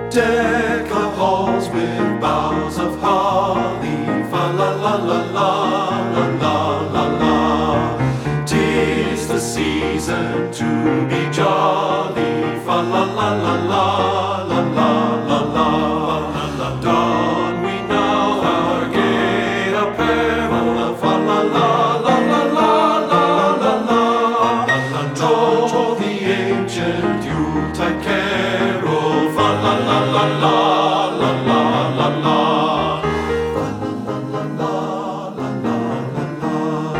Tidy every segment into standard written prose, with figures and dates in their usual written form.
Deck the halls with boughs of holly, fa la la la la la la la la. 'Tis the season to be jolly, fa la la la la la la la la. Don we now our gay apparel, fa la la la la la la la la. Toll the ancient Yuletide carol, fa la la la la la la la la. Fa la la la la la la la.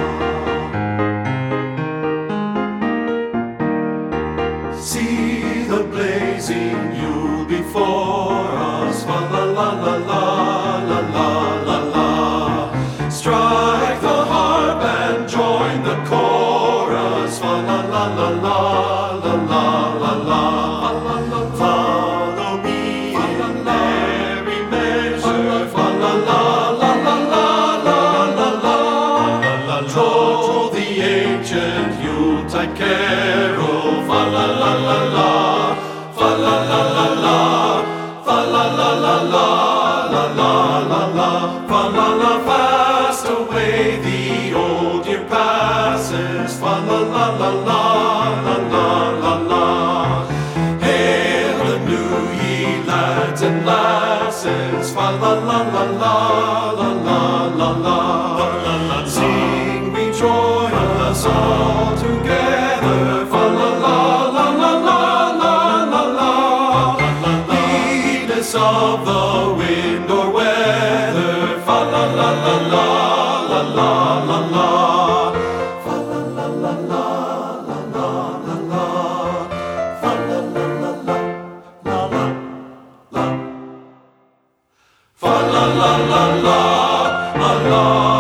See the blazing Yule before us, fa la la la la la la la la. Strike the harp and join the chorus, fa la la la la la la la la. Follow me in merry measure, fa la la la la la la la la. Toll the ancient Yuletide carol, fa la la la la, fa la la la la, fa la la la la la la la la, fa la la. Fast away the old year passes, fa la la la la la la la la. Hail the new ye lads and lasses, fa la la la la la la la la. Sing we joyous all together, fa la la la la la la la la. Heedless of the wind or weather, fa la la la la la la la la. Fa la la la la la la la la. Fa la la la la la la la. Fa la la la la la la.